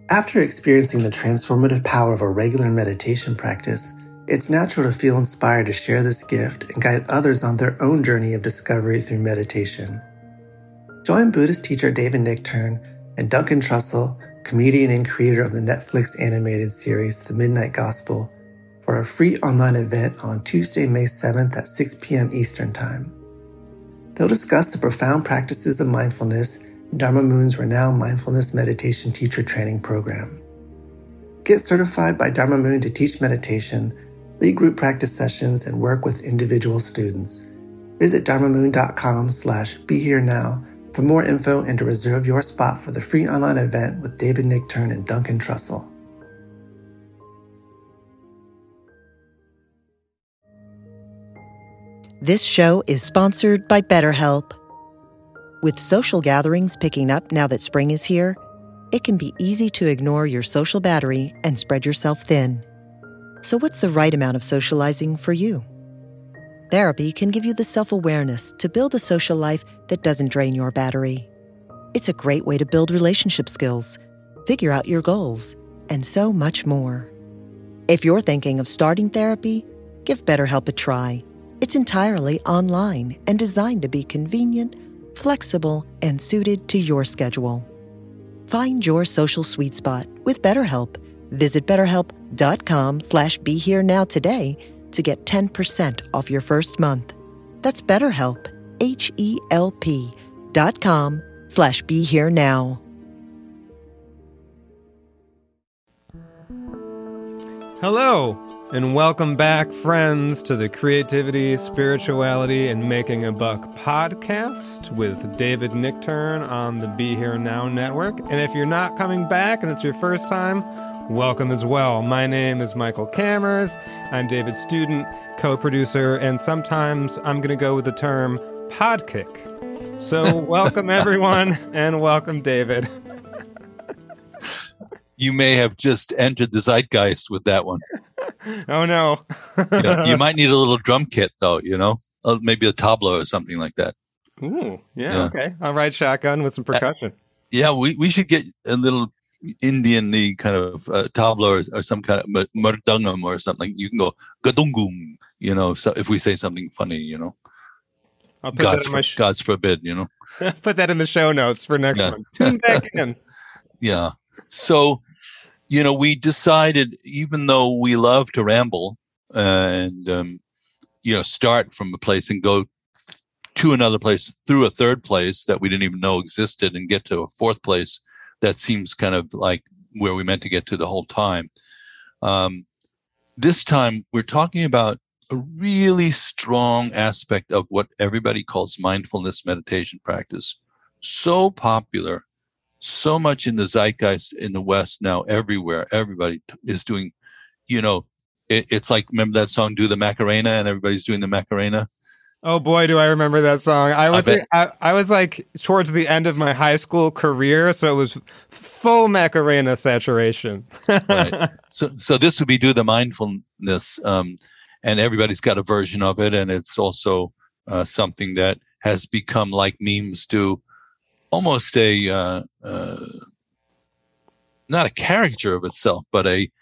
After experiencing the transformative power of a regular meditation practice, it's natural to feel inspired to share this gift and guide others on their own journey of discovery through meditation. Join Buddhist teacher David Nichtern and Duncan Trussell, comedian and creator of the Netflix animated series The Midnight Gospel, for a free online event on Tuesday, May 7th at 6 p.m. Eastern Time. They'll discuss the profound practices of mindfulness in Dharma Moon's renowned mindfulness meditation teacher training program. Get certified by Dharma Moon to teach meditation, lead group practice sessions, and work with individual students. Visit dharmamoon.com/BeHereNow for more info and to reserve your spot for the free online event with David Nichtern and Duncan Trussell. This show is sponsored by BetterHelp. With social gatherings picking up now that spring is here, it can be easy to ignore your social battery and spread yourself thin. So what's the right amount of socializing for you? Therapy can give you the self-awareness to build a social life that doesn't drain your battery. It's a great way to build relationship skills, figure out your goals, and so much more. If you're thinking of starting therapy, give BetterHelp a try. It's entirely online and designed to be convenient, flexible, and suited to your schedule. Find your social sweet spot with BetterHelp. Visit BetterHelp.com/BeHereNow today to get 10% off your first month. That's BetterHelp, HELP.com/BeHereNow. Hello, and welcome back, friends, to the Creativity, Spirituality, and Making a Buck podcast with David Nichtern on the Be Here Now network. And if you're not coming back and it's your first time, welcome as well. My name is Michael Cammers. I'm David's student, co-producer, and sometimes I'm going to go with the term podkick. So welcome, everyone, and welcome, David. You may have just entered the zeitgeist with that one. Oh, no. Yeah, you might need a little drum kit, though, maybe a tabla or something like that. Ooh, yeah. Okay. I'll ride shotgun with some percussion. Yeah, we should get a little Indian-y kind of tabla or some kind of mardangam or something. You can go gadungum, so if we say something funny, I'll put God's forbid, Put that in the show notes for next month. Tune back in. Yeah. So, we decided, even though we love to ramble and, start from a place and go to another place through a third place that we didn't even know existed and get to a fourth place that seems kind of like where we meant to get to the whole time. This time we're talking about a really strong aspect of what everybody calls mindfulness meditation practice. So popular. So much in the zeitgeist in the West now, everywhere. Everybody is doing, it's like, remember that song, Do the Macarena, and everybody's doing the Macarena? Oh boy, do I remember that song. I was like towards the end of my high school career, so it was full Macarena saturation. Right. So this would be Do the Mindfulness, and everybody's got a version of it, and it's also something that has become, like memes do, almost not a caricature of itself, but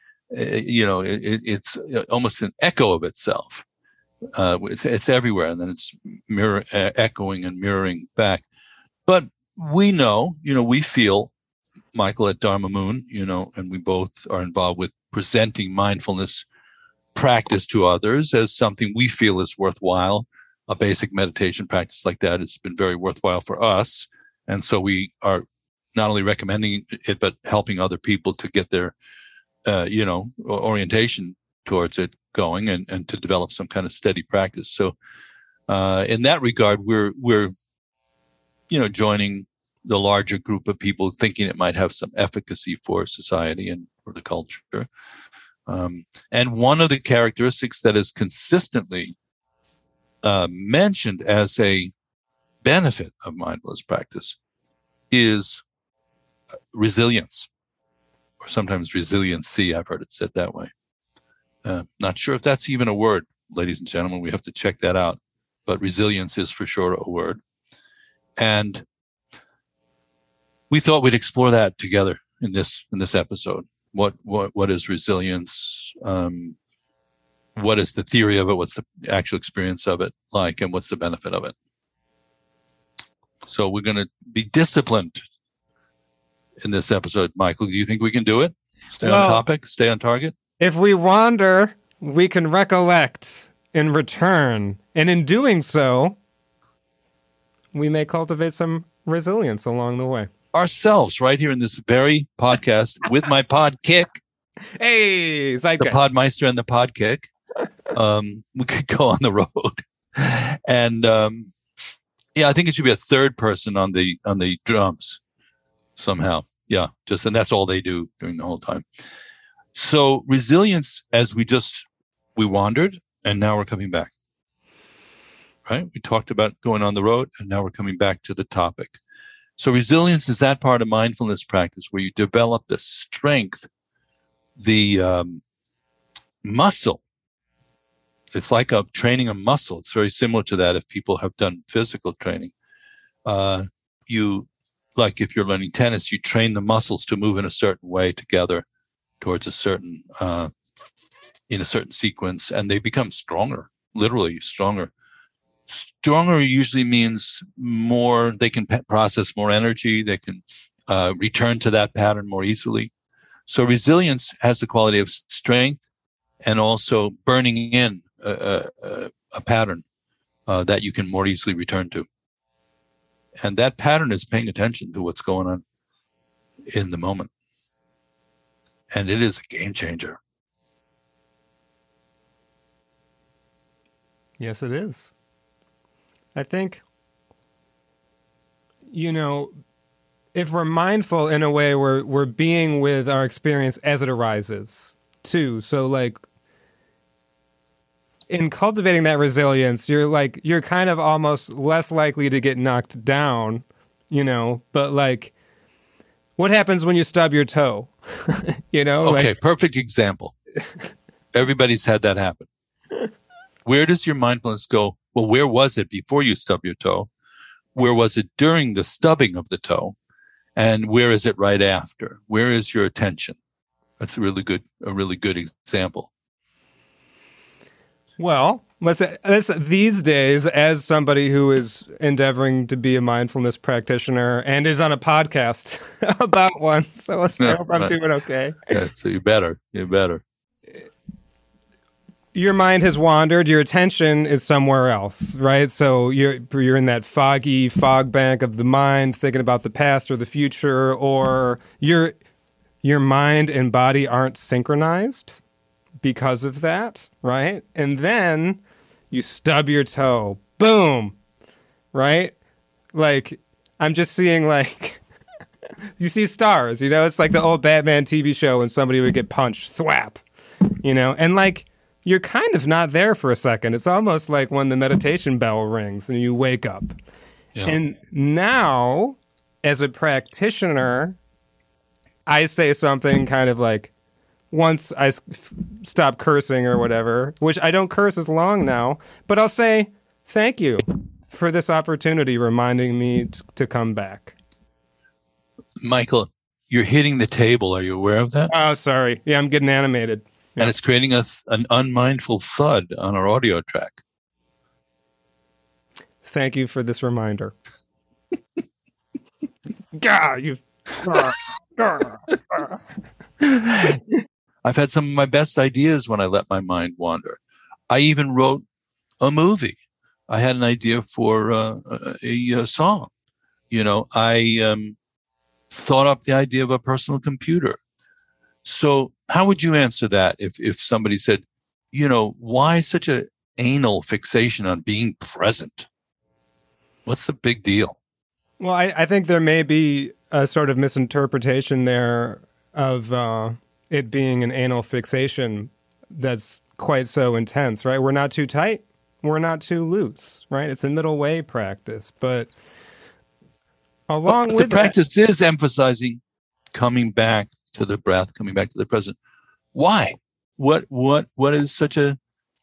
it's almost an echo of itself. It's everywhere, and then it's echoing and mirroring back. But we know, we feel, Michael at Dharma Moon, and we both are involved with presenting mindfulness practice to others as something we feel is worthwhile. A basic meditation practice like that has been very worthwhile for us. And so we are not only recommending it, but helping other people to get their, orientation towards it going and to develop some kind of steady practice. So in that regard, we're joining the larger group of people thinking it might have some efficacy for society and for the culture. And one of the characteristics that is consistently mentioned as a benefit of mindfulness practice is resilience, or sometimes resiliency. I've heard it said that way. Not sure if that's even a word, ladies and gentlemen. We have to check that out. But resilience is for sure a word. And we thought we'd explore that together in this episode. What is resilience? What is the theory of it? What's the actual experience of it like, and what's the benefit of it? So we're going to be disciplined in this episode. Michael, do you think we can do it? Stay on topic, stay on target? If we wander, we can recollect in return. And in doing so, we may cultivate some resilience along the way. Ourselves, right here in this very podcast with my pod kick. Hey, Zeitgeist. The Podmeister and the pod kick. We could go on the road. And I think it should be a third person on the drums somehow. Yeah, and that's all they do during the whole time. So resilience, as we wandered, and now we're coming back. Right? We talked about going on the road, and now we're coming back to the topic. So resilience is that part of mindfulness practice where you develop the strength, the muscle. It's like training a muscle. It's very similar to that if people have done physical training. Like if you're learning tennis, you train the muscles to move in a certain way together towards a certain, in a certain sequence, and they become stronger, literally stronger. Stronger usually means more, they can process more energy, they can return to that pattern more easily. So resilience has the quality of strength and also burning in a pattern that you can more easily return to. And that pattern is paying attention to what's going on in the moment. And it is a game changer. Yes, it is. I think, if we're mindful in a way, we're being with our experience as it arises, too. So, like, in cultivating that resilience, you're kind of almost less likely to get knocked down, but like, what happens when you stub your toe? Okay, perfect example. Everybody's had that happen. Where does your mindfulness go? Well, where was it before you stub your toe? Where was it during the stubbing of the toe? And where is it right after? Where is your attention? That's a really good example. Well, let's these days, as somebody who is endeavoring to be a mindfulness practitioner and is on a podcast about one, so let's hope I'm doing okay. Yeah, so you better. Your mind has wandered. Your attention is somewhere else, right? So you're in that foggy fog bank of the mind, thinking about the past or the future, or your mind and body aren't synchronized because of that, right? And then you stub your toe. Boom. Right? Like, I'm just seeing, like, you see stars, It's like the old Batman TV show when somebody would get punched. Thwap. And, like, you're kind of not there for a second. It's almost like when the meditation bell rings and you wake up. Yeah. And now, as a practitioner, I say something kind of like, once I stop cursing or whatever, which I don't curse as long now, but I'll say, thank you for this opportunity reminding me to come back. Michael, you're hitting the table. Are you aware of that? Oh, sorry. Yeah, I'm getting animated. Yeah. And it's creating an unmindful thud on our audio track. Thank you for this reminder. Gah, you. I've had some of my best ideas when I let my mind wander. I even wrote a movie. I had an idea for a song. I thought up the idea of a personal computer. So how would you answer that if somebody said, why such an anal fixation on being present? What's the big deal? Well, I think there may be a sort of misinterpretation there of it being an anal fixation that's quite so intense, right? We're not too tight. We're not too loose, right? It's a middle way practice. But the practice is emphasizing coming back to the breath, coming back to the present. Why? What is such a,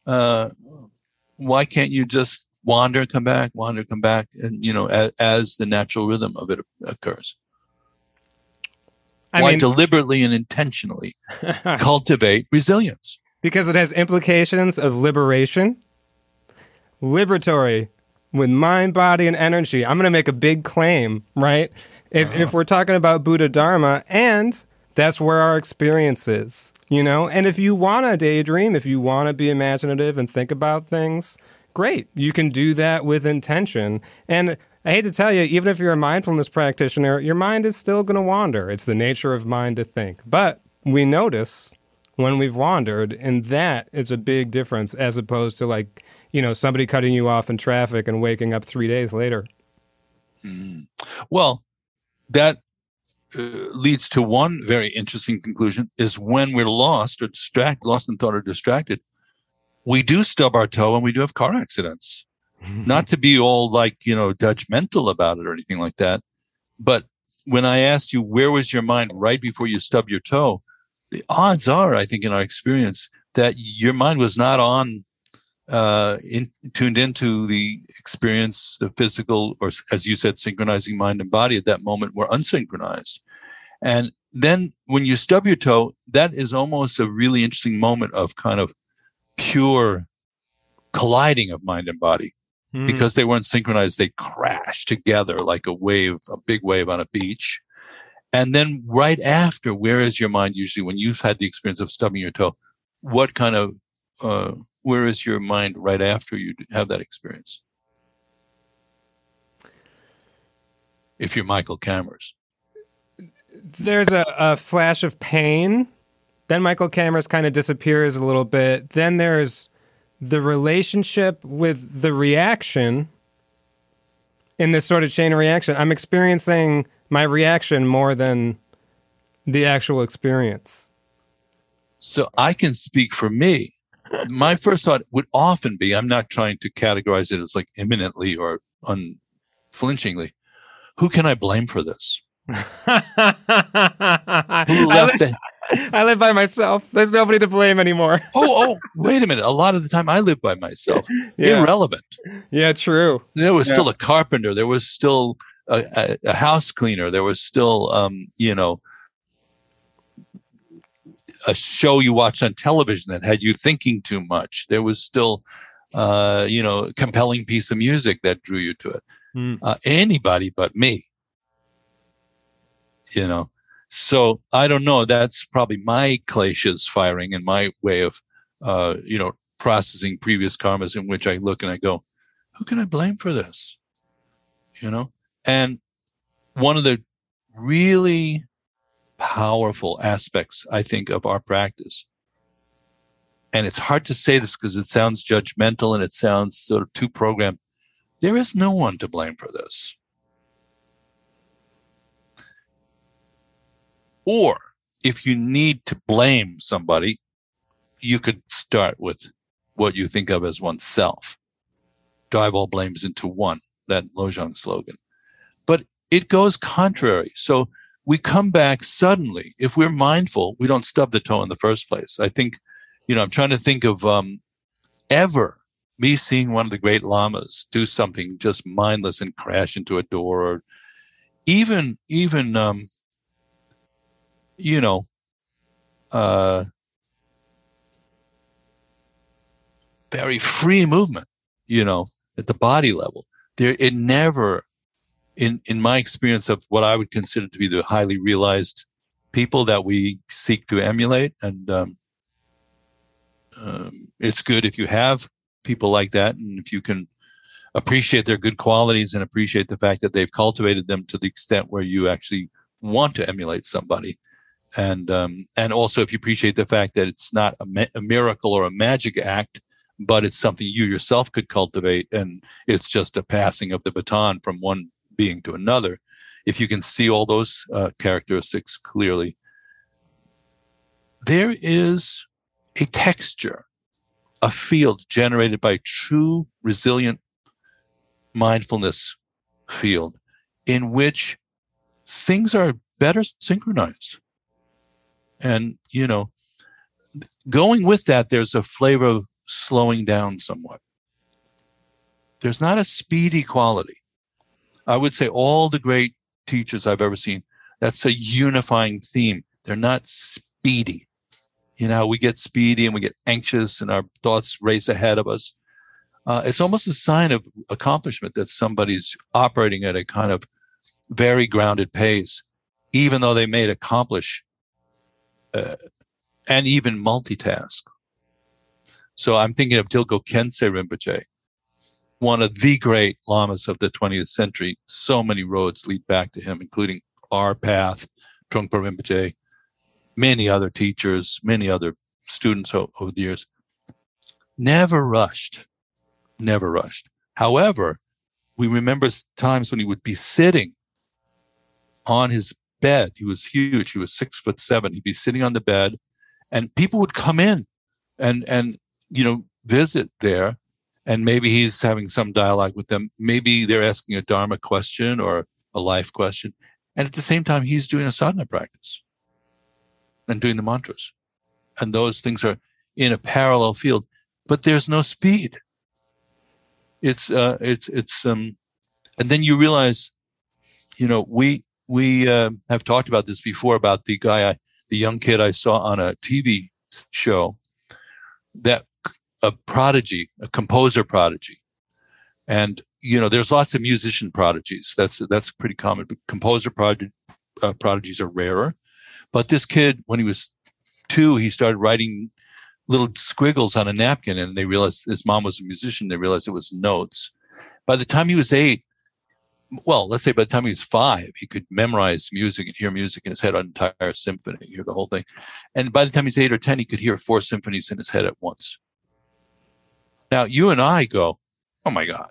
why can't you just wander, come back, and, as the natural rhythm of it occurs? Why deliberately and intentionally cultivate resilience? Because it has implications of liberation, liberatory, with mind, body, and energy. I'm going to make a big claim, right? If we're talking about Buddha Dharma, and that's where our experience is, you know? And if you want to daydream, if you want to be imaginative and think about things, great. You can do that with intention. And I hate to tell you, even if you're a mindfulness practitioner, your mind is still going to wander. It's the nature of mind to think. But we notice when we've wandered, and that is a big difference as opposed to, like, you know, somebody cutting you off in traffic and waking up 3 days later. Well, that leads to one very interesting conclusion, is when we're lost or lost in thought or distracted, we do stub our toe and we do have car accidents. Not to be all like, you know, judgmental about it or anything like that. But when I asked you, where was your mind right before you stubbed your toe? The odds are, I think, in our experience, that your mind was not on, tuned into the experience, the physical, or as you said, synchronizing mind and body at that moment were unsynchronized. And then when you stub your toe, that is almost a really interesting moment of kind of pure colliding of mind and body. Because they weren't synchronized, they crashed together like a wave, a big wave on a beach. And then right after, where is your mind usually when you've had the experience of stubbing your toe? What kind of, where is your mind right after you have that experience? If you're Michael Cammers. There's a flash of pain. Then Michael Cammers kind of disappears a little bit. Then there's the relationship with the reaction in this sort of chain of reaction. I'm experiencing my reaction more than the actual experience. So I can speak for me. My first thought would often be, I'm not trying to categorize it as like imminently or unflinchingly, who can I blame for this? Who left the... I live by myself. There's nobody to blame anymore. oh, wait a minute. A lot of the time I live by myself. Yeah. Irrelevant. Yeah, true. There was still a carpenter. There was still a house cleaner. There was still, a show you watched on television that had you thinking too much. There was still, a compelling piece of music that drew you to it. Anybody but me, you know. So I don't know. That's probably my kleshas firing and my way of, processing previous karmas, in which I look and I go, who can I blame for this? You know? And one of the really powerful aspects, I think, of our practice, and it's hard to say this because it sounds judgmental and it sounds sort of too programmed. There is no one to blame for this. Or if you need to blame somebody, you could start with what you think of as oneself. Drive all blames into one, that Lojong slogan. But it goes contrary. So we come back suddenly. If we're mindful, we don't stub the toe in the first place. I think, I'm trying to think of ever me seeing one of the great lamas do something just mindless and crash into a door, or even very free movement, at the body level. It never, in my experience of what I would consider to be the highly realized people that we seek to emulate. And it's good if you have people like that, and if you can appreciate their good qualities and appreciate the fact that they've cultivated them to the extent where you actually want to emulate somebody. And also if you appreciate the fact that it's not a miracle or a magic act, but it's something you yourself could cultivate, and it's just a passing of the baton from one being to another. If you can see all those characteristics clearly, there is a texture, a field generated by true resilient mindfulness field in which things are better synchronized. And, going with that, there's a flavor of slowing down somewhat. There's not a speedy quality. I would say all the great teachers I've ever seen, That's a unifying theme. They're not speedy. You know, we get speedy and we get anxious and our thoughts race ahead of us. It's almost a sign of accomplishment that somebody's operating at a kind of very grounded pace, even though they may accomplish and even multitask. So I'm thinking of Dilgo Khyentse Rinpoche, one of the great lamas of the 20th century. So many roads lead back to him, including our path, Trungpa Rinpoche, many other teachers, many other students over the years. Never rushed. However, we remember times when he would be sitting on his bed. He was huge. He was 6'7". He'd be sitting on the bed, and people would come in and visit there. And maybe he's having some dialogue with them. Maybe they're asking a Dharma question or a life question. And at the same time, he's doing a sadhana practice and doing the mantras. And those things are in a parallel field, but there's no speed. And then you realize, we have talked about this before about the young kid I saw on a TV show, that a prodigy, a composer prodigy. And, there's lots of musician prodigies. That's pretty common, but composer prodigies are rarer. But this kid, when he was 2, he started writing little squiggles on a napkin, and they realized his mom was a musician. They realized it was notes. By the time he was 8, well, let's say by the time he was 5, he could memorize music and hear music in his head, an entire symphony, hear the whole thing. And by the time he's 8 or 10, he could hear 4 symphonies in his head at once. Now, you and I go, oh my God.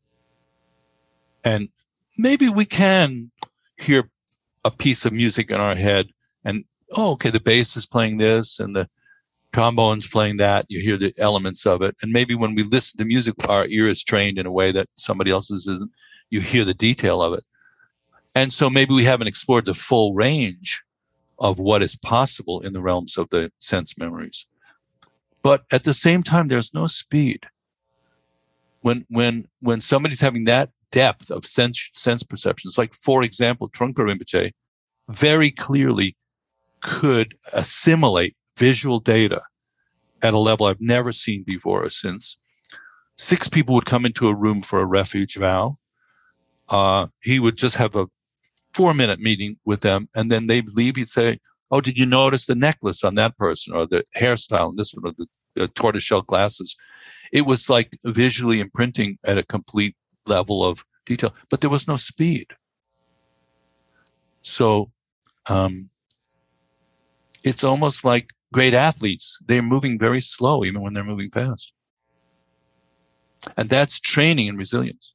And maybe we can hear a piece of music in our head and, okay, the bass is playing this and the trombone's playing that. You hear the elements of it. And maybe when we listen to music, our ear is trained in a way that somebody else's isn't. You hear the detail of it. And so maybe we haven't explored the full range of what is possible in the realms of the sense memories. But at the same time, there's no speed. When somebody's having that depth of sense perceptions, like, for example, Trungpa Rinpoche very clearly could assimilate visual data at a level I've never seen before or since. 6 people would come into a room for a refuge vow. He would just have a 4-minute meeting with them, and then they'd leave. He'd say, oh, did you notice the necklace on that person, or the hairstyle on this one, or the tortoiseshell glasses? It was like visually imprinting at a complete level of detail, but there was no speed. So it's almost like great athletes. They're moving very slow, even when they're moving fast. And that's training and resilience.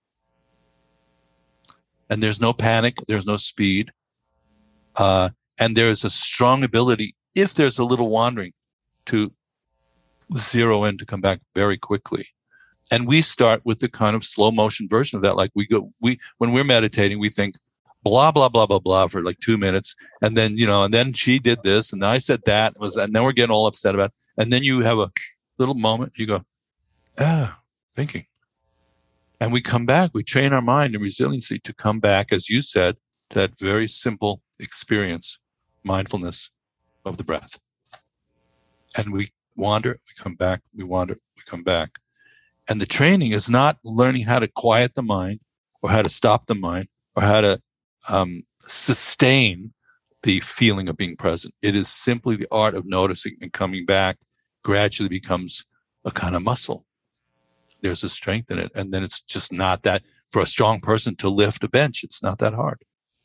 And there's no panic, there's no speed. And there's a strong ability, if there's a little wandering, to zero in, to come back very quickly. And we start with the kind of slow motion version of that. Like when we're meditating, we think blah, blah, blah, blah, blah for like 2 minutes. And then, and then she did this and I said that, and then we're getting all upset about it. And then you have a little moment, you go, thinking. And we come back, we train our mind and resiliency to come back, as you said, to that very simple experience, mindfulness of the breath. And we wander, we come back, we wander, we come back. And the training is not learning how to quiet the mind or how to stop the mind or how to sustain the feeling of being present. It is simply the art of noticing, and coming back gradually becomes a kind of muscle. There's a strength in it. And then it's just not that, for a strong person to lift a bench, it's not that hard.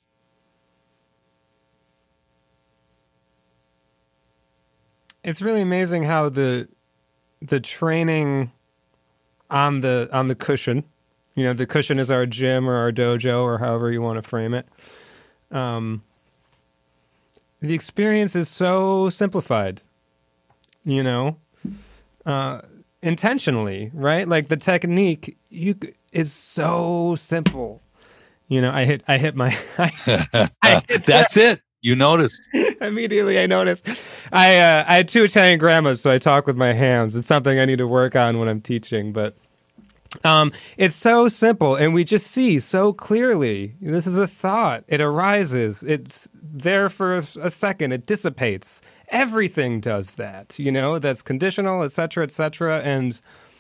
It's really amazing how the training on the cushion, the cushion is our gym or our dojo or however you want to frame it. The experience is so simplified, intentionally, right? Like the technique is so simple. I hit my. That's it. You noticed. Immediately, I noticed. I had 2 Italian grandmas, so I talk with my hands. It's something I need to work on when I'm teaching. But It's so simple, and we just see so clearly. This is a thought. It arises. It's there for a second. It dissipates. Everything does that, that's conditional, et cetera, and,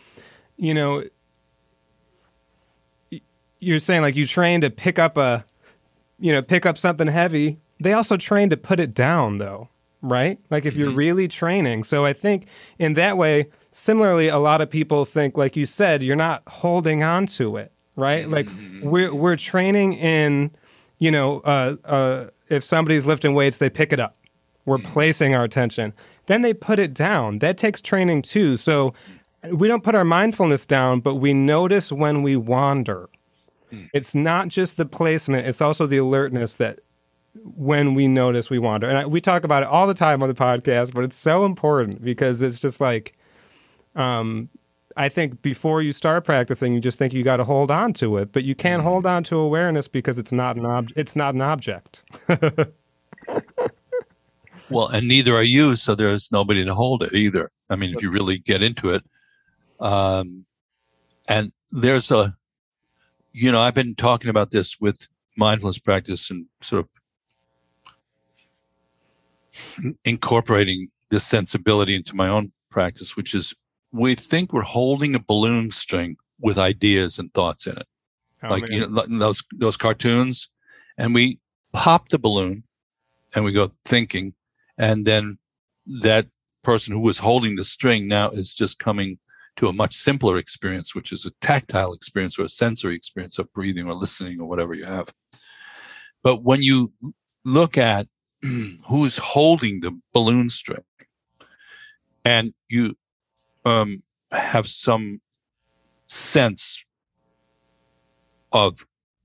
you're saying like you train to pick up something heavy. They also train to put it down, though, right? Like if you're really training. So I think in that way, similarly, a lot of people think, like you said, you're not holding on to it, right? Like we're training in, if somebody's lifting weights, they pick it up. We're placing our attention. Then they put it down. That takes training too. So we don't put our mindfulness down, but we notice when we wander. It's not just the placement. It's also the alertness that when we notice we wander. And we talk about it all the time on the podcast, but it's so important because it's just like, I think before you start practicing, you just think you got to hold on to it, but you can't hold on to awareness because it's not an object. Well, and neither are you, so there's nobody to hold it either. I mean, if you really get into it. And there's I've been talking about this with mindfulness practice and sort of incorporating this sensibility into my own practice, which is we think we're holding a balloon string with ideas and thoughts in it. Those cartoons, and we pop the balloon and we go thinking. And then that person who was holding the string now is just coming to a much simpler experience, which is a tactile experience or a sensory experience of breathing or listening or whatever you have. But when you look at who's holding the balloon string and you have some sense of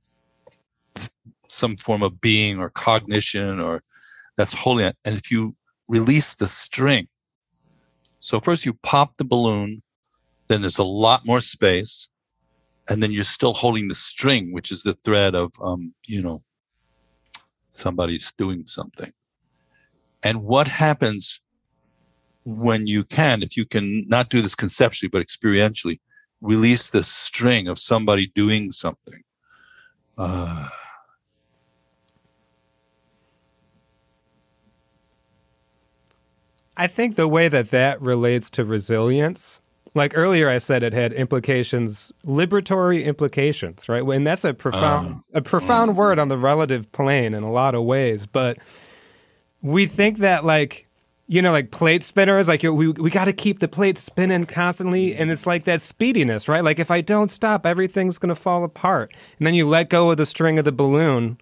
some form of being or cognition or that's holding it. And if you release the string, so first you pop the balloon, then there's a lot more space, and then you're still holding the string, which is the thread of, somebody's doing something. And what happens when if you can not do this conceptually, but experientially, release the string of somebody doing something? I think the way that relates to resilience, like earlier I said it had implications, liberatory implications, right? And that's a profound word on the relative plane in a lot of ways. But we think that like plate spinners, like we got to keep the plate spinning constantly. And it's like that speediness, right? Like if I don't stop, everything's going to fall apart. And then you let go of the string of the balloon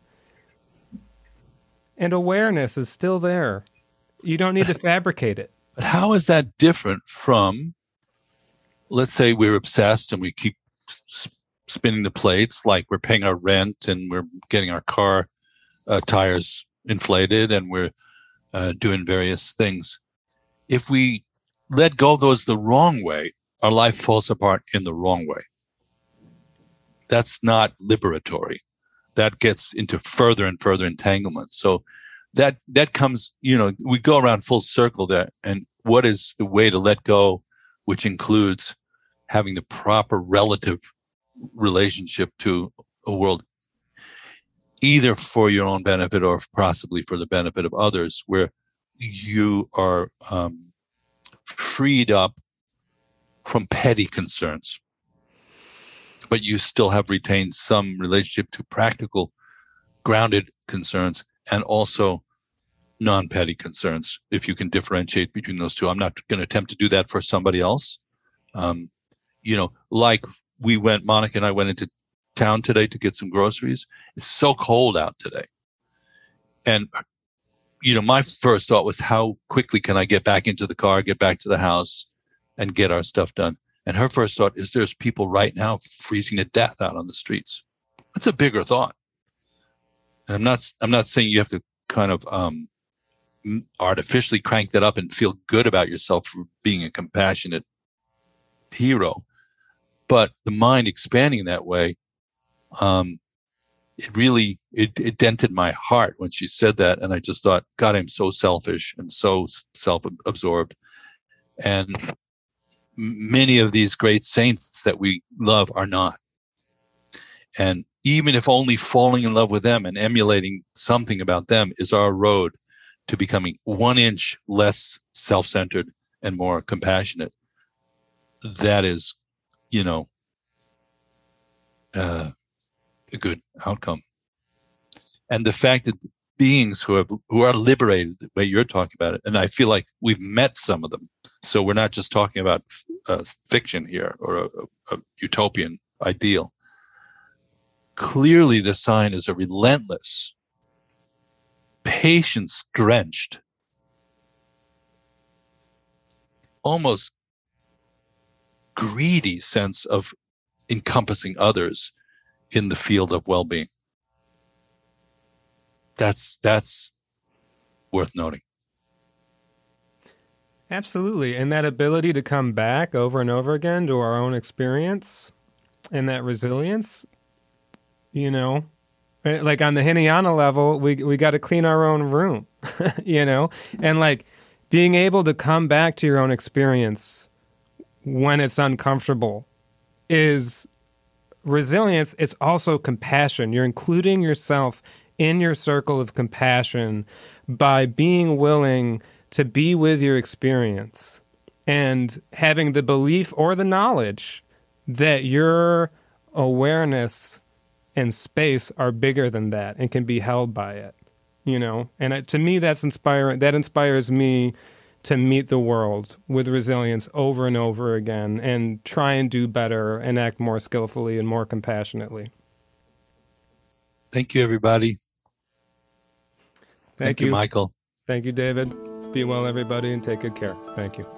and awareness is still there. You don't need to fabricate it. But how is that different from, let's say we're obsessed and we keep spinning the plates, like we're paying our rent and we're getting our car tires inflated and we're doing various things. If we let go of those the wrong way, our life falls apart in the wrong way. That's not liberatory. That gets into further and further entanglement. So that comes, we go around full circle there. And what is the way to let go, which includes having the proper relative relationship to a world, either for your own benefit or possibly for the benefit of others, where you are freed up from petty concerns, but you still have retained some relationship to practical, grounded concerns and also non-petty concerns, if you can differentiate between those two. I'm not going to attempt to do that for somebody else. Like Monica and I went into town today to get some groceries. It's so cold out today. And, my first thought was, how quickly can I get back into the car, get back to the house and get our stuff done? And her first thought is, there's people right now freezing to death out on the streets. That's a bigger thought. And I'm not saying you have to kind of artificially crank that up and feel good about yourself for being a compassionate hero, but the mind expanding that way, it dented my heart when she said that, and I just thought, God, I'm so selfish and so self-absorbed, and many of these great saints that we love are not. And even if only falling in love with them and emulating something about them is our road to becoming 1 inch less self-centered and more compassionate, that is, a good outcome. And the fact that beings who are liberated, the way you're talking about it, and I feel like we've met some of them. So we're not just talking about fiction here or a utopian ideal. Clearly, the sign is a relentless, patience-drenched, almost greedy sense of encompassing others in the field of well-being. That's worth noting. Absolutely. And that ability to come back over and over again to our own experience and that resilience, like on the Hinayana level, we got to clean our own room, and like being able to come back to your own experience when it's uncomfortable is resilience. It's also compassion. You're including yourself in your circle of compassion by being willing to be with your experience and having the belief or the knowledge that your awareness and space are bigger than that and can be held by it, And to me, that's inspiring. That inspires me to meet the world with resilience over and over again and try and do better and act more skillfully and more compassionately. Thank you, everybody. Thank you, Michael. Thank you, David. Be well, everybody, and take good care. Thank you.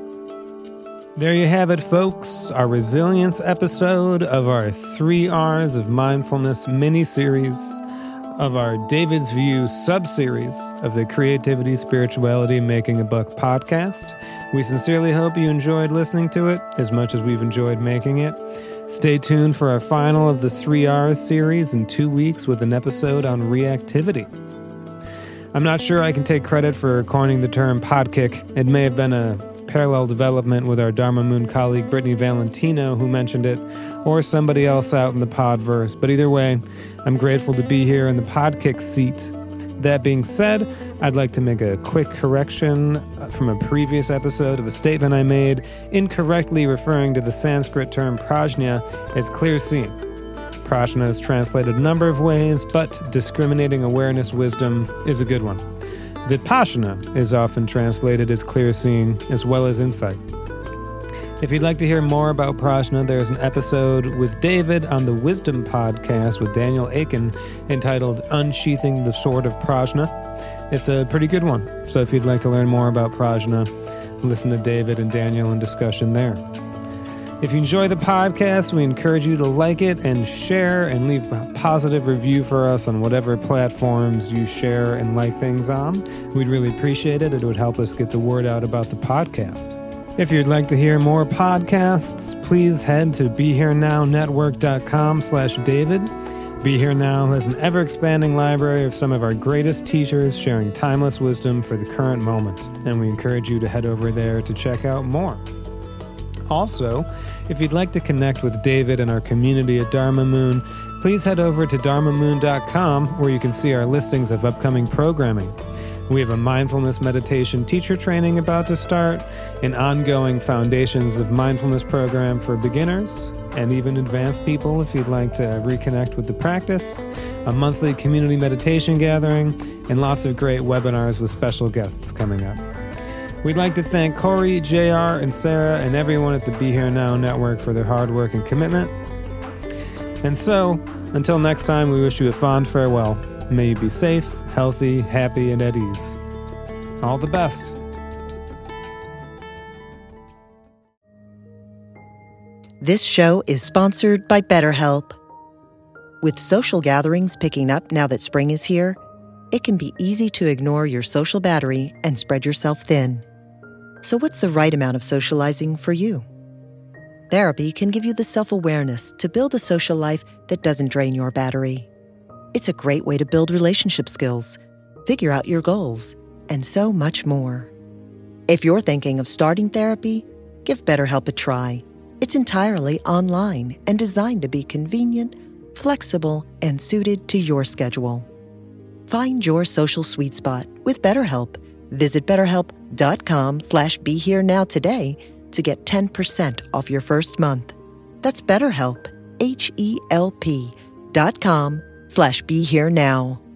There you have it, folks. Our resilience episode of our 3 R's of Mindfulness mini-series of our David's View sub-series of the Creativity, Spirituality, Making a Buck podcast. We sincerely hope you enjoyed listening to it as much as we've enjoyed making it. Stay tuned for our final of the 3 R's series in 2 weeks with an episode on reactivity. I'm not sure I can take credit for coining the term podkick. It may have been a parallel development with our Dharma Moon colleague Brittany Valentino, who mentioned it, or somebody else out in the podverse. But either way, I'm grateful to be here in the podkick seat. That being said, I'd like to make a quick correction from a previous episode of a statement I made, incorrectly referring to the Sanskrit term prajna as clear seeing. Prajna is translated a number of ways, but discriminating awareness wisdom is a good one. Vipassana is often translated as clear seeing as well as insight. If you'd like to hear more about prajna, there's an episode with David on the Wisdom podcast with Daniel Akin entitled Unsheathing the Sword of Prajna. It's a pretty good one. So if you'd like to learn more about prajna, listen to David and Daniel in discussion there. If you enjoy the podcast, we encourage you to like it and share and leave a positive review for us on whatever platforms you share and like things on. We'd really appreciate it. It would help us get the word out about the podcast. If you'd like to hear more podcasts, please head to BeHereNowNetwork.com/David. Be Here Now has an ever-expanding library of some of our greatest teachers sharing timeless wisdom for the current moment, and we encourage you to head over there to check out more. Also, if you'd like to connect with David and our community at Dharma Moon, please head over to dharmamoon.com where you can see our listings of upcoming programming. We have a mindfulness meditation teacher training about to start, an ongoing Foundations of Mindfulness program for beginners, and even advanced people if you'd like to reconnect with the practice, a monthly community meditation gathering, and lots of great webinars with special guests coming up. We'd like to thank Corey, JR, and Sarah, and everyone at the Be Here Now Network for their hard work and commitment. And so, until next time, we wish you a fond farewell. May you be safe, healthy, happy, and at ease. All the best. This show is sponsored by BetterHelp. With social gatherings picking up now that spring is here, it can be easy to ignore your social battery and spread yourself thin. So what's the right amount of socializing for you? Therapy can give you the self-awareness to build a social life that doesn't drain your battery. It's a great way to build relationship skills, figure out your goals, and so much more. If you're thinking of starting therapy, Give BetterHelp a try. It's entirely online and designed to be convenient, flexible, and suited to your schedule. Find your social sweet spot with BetterHelp. Visit BetterHelp.com/BeHereNow today to get 10% off your first month. That's BetterHelp, HELP.com/BeHereNow.